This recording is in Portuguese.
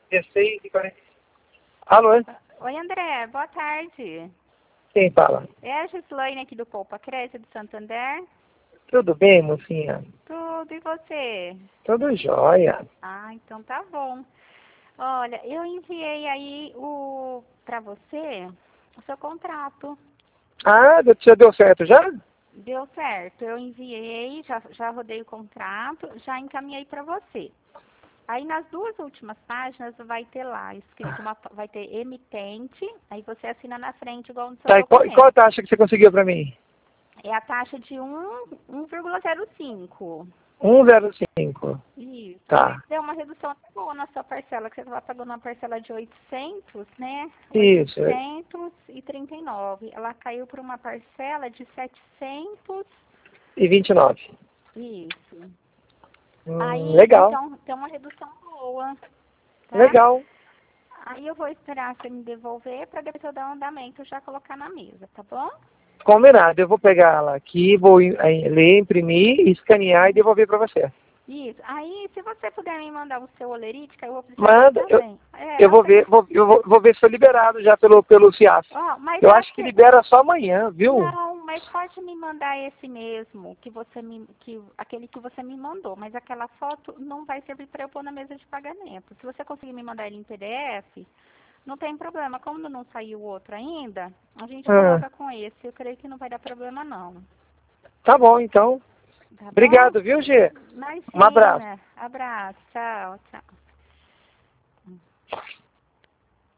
16h45. Alô? Oi, André, boa tarde. Quem fala? É a Gislaine aqui do Poupa Crédito de Santander. Tudo bem, mocinha? Tudo, e você? Tudo jóia. Ah, então tá bom. Olha, eu enviei aí pra você o seu contrato. Ah, já deu certo já? Deu certo, eu enviei, já rodei o contrato, já encaminhei para você. Aí nas duas últimas páginas vai ter lá escrito, vai ter emitente, aí você assina na frente igual no seu Tá, e qual documento. a taxa que você conseguiu pra mim? É a taxa de 1,05. 1,05. Isso. Tá. Deu uma redução até boa na sua parcela, que você estava pagando uma parcela de 800, né? Isso. 839. Ela caiu para uma parcela de 700. E 29. Isso. Aí, Legal. então, tem uma redução boa, tá? Legal. Aí eu vou esperar você me devolver para depois eu dar um andamento e já colocar na mesa, tá bom? Combinado. Eu vou pegar ela aqui, vou ler, imprimir, escanear e devolver pra você. Isso. Aí, se você puder me mandar o seu olerite, que eu vou precisar Manda. também. Eu vou ver, vou ver se foi liberado já pelo CIAF. Mas Eu acho que libera só amanhã, viu? Não, mas pode me mandar esse mesmo, aquele que você me mandou, mas aquela foto não vai servir para eu pôr na mesa de pagamento. Se você conseguir me mandar ele em PDF, não tem problema. Como não saiu o outro ainda, a gente coloca com esse. Eu creio que não vai dar problema, não. Tá bom, então. Tá bom? Obrigado, viu, Gê? Um abraço. Imagina. Abraço. Tchau, tchau.